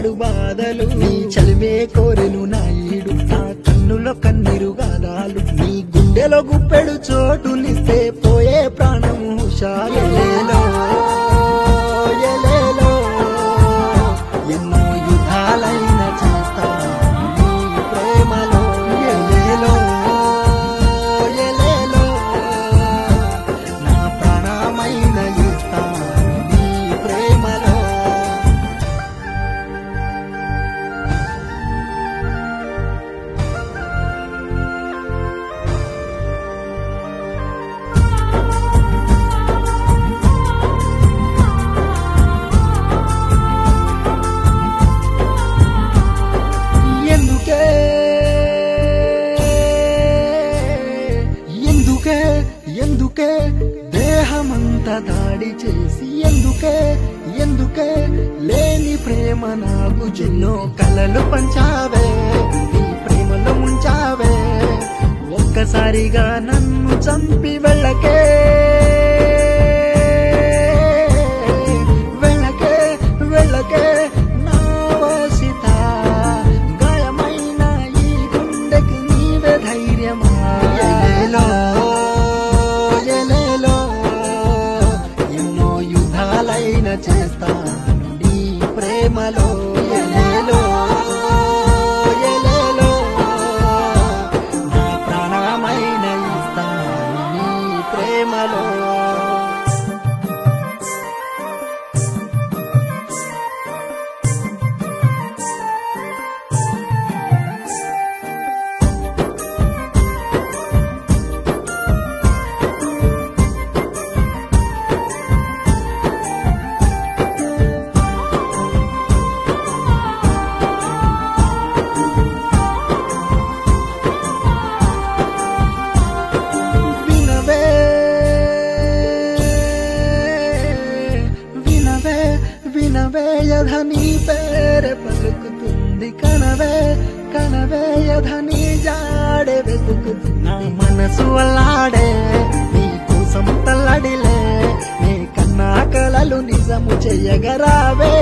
పడు బాధలు నీ చలివే కోరెను నాయుడు నా కన్నులో కన్నీరు గాదాలు నీ గుండెలో గుప్పెడు చోటునిస్తే పోయే ప్రాణము హుషారులేలో ఎలేలో ఎన్నో యుద్ధాలైన చేస్తా నీ ప్రేమలో ఎలేలో ఎలేలో నా ప్రాణమైన ఇస్తా నీ ప్రేమలో ఎందుకే ఎందుకే ఎందుకే దేహమంతా దాడి చేసి ఎందుకే ఎందుకే లేని ప్రేమ నాకు ఎన్నో కలలు పంచావే నీ ప్రేమలో ముంచావే ఒక్కసారిగా నన్ను చంపి వెళ్ళకే వెళ్ళకే వెళ్ళకే నా వాసిత గాయమైన ఈ గుండెకి నీవే ధైర్యమా ఎలేలో ఎలేలో ఎన్నో యుద్ధాలైన చేస్తాను నీ ప్రేమలో ఎలేలో ఎలేలో నా ప్రాణమైన ఇస్తాను నీ ప్రేమలో వినవే వినవే వినవే యధ నీ పేరే పలుకుతుంది కనవే కనవే యధ నీ జాడే వెతుకుతున్నా మనసు అల్లాడే నీ కోసం తల్లడిలే నీ కన్నా కలలు నిజము చెయ్యగరావే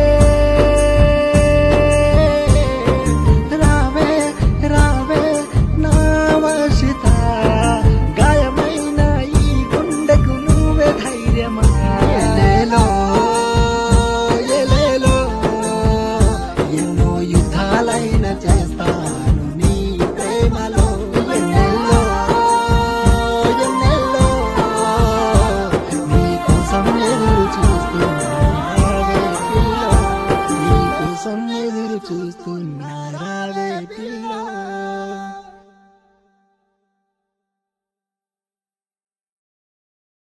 రావే రావే నా వశిత గాయమైన ఈ గుండెకు నువ్వే ధైర్యమా ఎలేలో ఎలేలో ఎన్నో యుద్ధాలైన చేస్తా